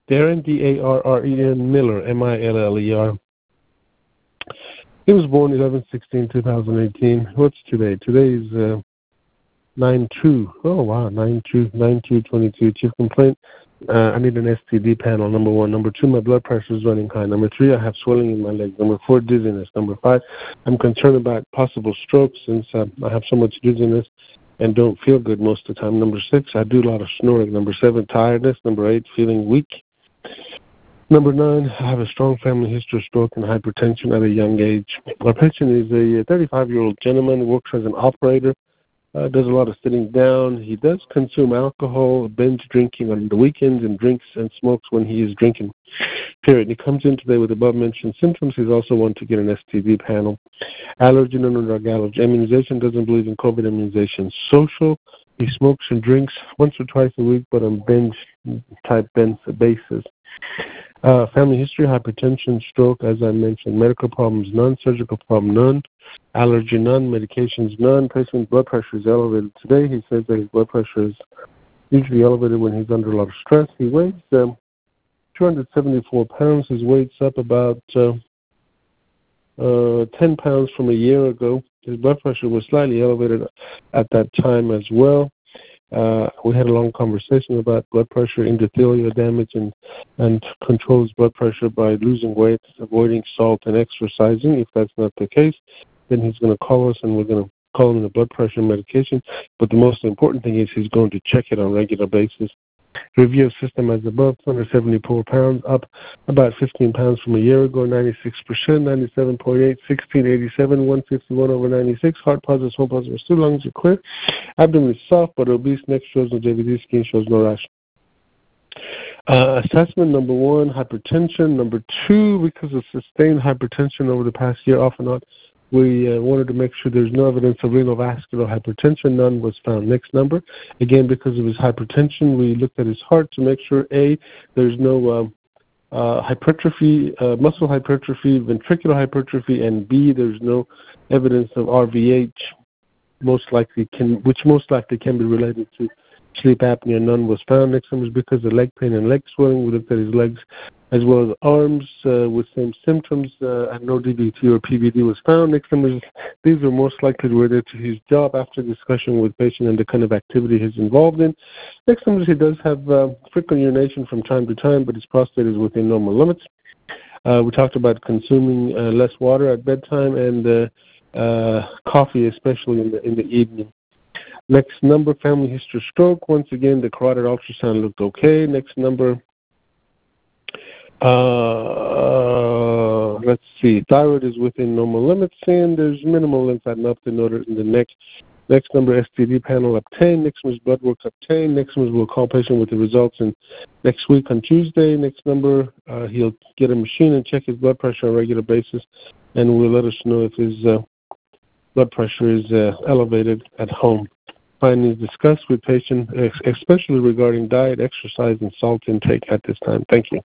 Darren, D-A-R-R-E-N, Miller, M-I-L-L-E-R. He was born 11/16/2018. What's today? Today is 9/2. Oh, wow, 9/2/22. Chief complaint, I need an STD panel, number 1. Number 2, my blood pressure is running high. Number 3, I have swelling in my legs. Number 4, dizziness. Number 5, I'm concerned about possible stroke since I have so much dizziness and don't feel good most of the time. Number 6, I do a lot of snoring. Number 7, tiredness. Number 8, feeling weak. Number 9, I have a strong family history of stroke and hypertension at a young age. Our patient is a 35-year-old gentleman, works as an operator, does a lot of sitting down. He does consume alcohol, binge drinking on the weekends, and drinks and smokes when he is drinking. Period. He comes in today with above-mentioned symptoms. He's also wanting to get an STD panel. Allergy, no-drug allergy. Immunization, doesn't believe in COVID immunization. Social, he smokes and drinks once or twice a week, but on binge-type basis. Family history, hypertension, stroke, as I mentioned. Medical problems, none. Surgical problem, none. Allergy, none. Medications, none. Patient's blood pressure is elevated today. He says that his blood pressure is usually elevated when he's under a lot of stress. He weighs 274 pounds. His weight's up about 10 pounds from a year ago. His blood pressure was slightly elevated at that time as well. We had a long conversation about blood pressure, endothelial damage, and controls blood pressure by losing weight, avoiding salt, and exercising. If that's not the case, then he's going to call us, and we're going to call him the blood pressure medication. But the most important thing is he's going to check it on a regular basis. Review of system as above, 274 pounds, up about 15 pounds from a year ago, 96%, 97.8, 1687, 151 over 96, heart positive, small positive, 2 lungs are clear, abdomen is soft but obese, neck shows no JVD, skin shows no rash. Assessment, number 1, hypertension. Number 2, because of sustained hypertension over the past year, off and on, we wanted to make sure there's no evidence of renal vascular hypertension. None was found. Next number. Again, because of his hypertension, we looked at his heart to make sure, A, there's no hypertrophy, muscle hypertrophy, ventricular hypertrophy, and B, there's no evidence of RVH, which most likely can be related to sleep apnea. None was found. Next number is because of leg pain and leg swelling. We looked at his legs as well as arms with same symptoms, and no DVT or PVD was found. Next number is these are most likely related to his job after discussion with patient and the kind of activity he's involved in. Next number is he does have frequent urination from time to time, but his prostate is within normal limits. We talked about consuming less water at bedtime and coffee, especially in the evening. Next number, family history stroke. Once again, the carotid ultrasound looked okay. Next number, let's see, thyroid is within normal limits, and there's minimal lymphadenopathy noted in the neck. Next number, STD panel obtained. Next number is blood work obtained. Next number, we'll call patient with the results in next week on Tuesday. Next number, he'll get a machine and check his blood pressure on a regular basis, and will let us know if his blood pressure is elevated at home. Findings discussed with patient, especially regarding diet, exercise, and salt intake at this time. Thank you.